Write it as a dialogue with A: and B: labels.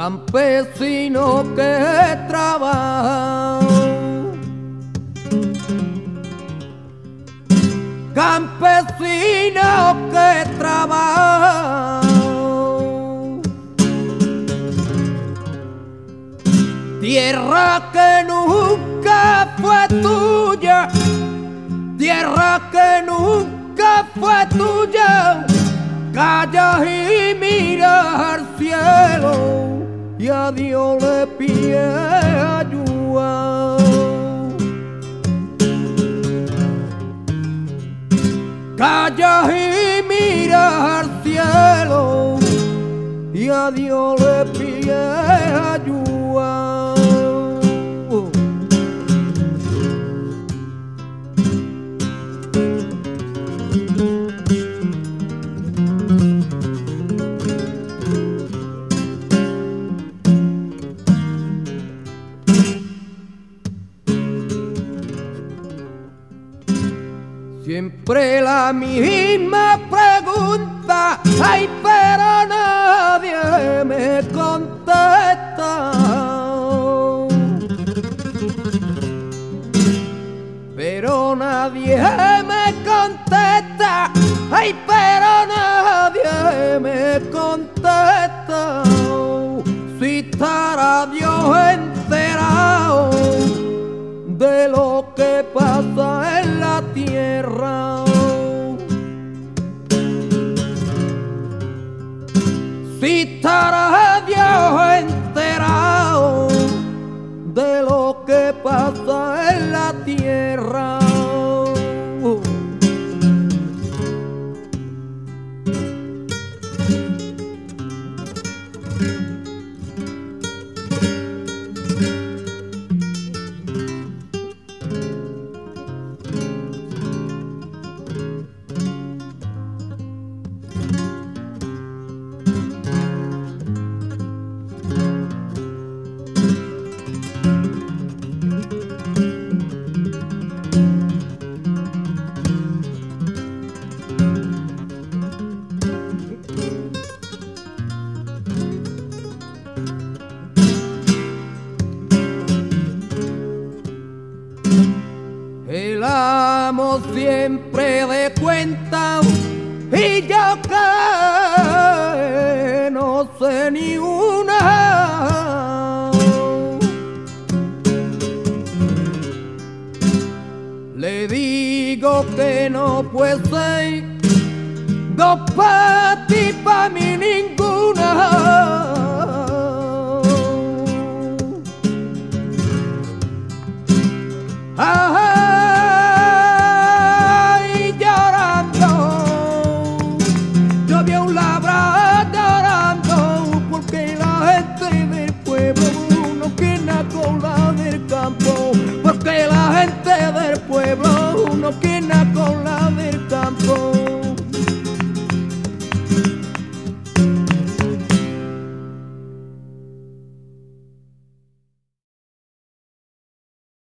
A: campesino que trabaja, campesino que trabaja, tierra que nunca fue tuya, tierra que nunca fue tuya, calla y mira al cielo y a Dios le pide ayuda. Calla y mira al cielo y a Dios le pide ayuda. Siempre la misma pregunta, ay, pero nadie me contesta. Pero nadie me contesta, ay, pero nadie me contesta. Si estará Dios enterado de lo que pasa en la tierra, si estará Dios enterado de lo que pasa en la tierra. El amo siempre de cuenta y yo que no sé ni una. Le digo que no puede ser dos pa' ti, pa' mí ninguna. Ay, llorando, yo vi a un labrador llorando, porque la gente del pueblo no quiere con la del campo, porque la gente del pueblo no quiere con la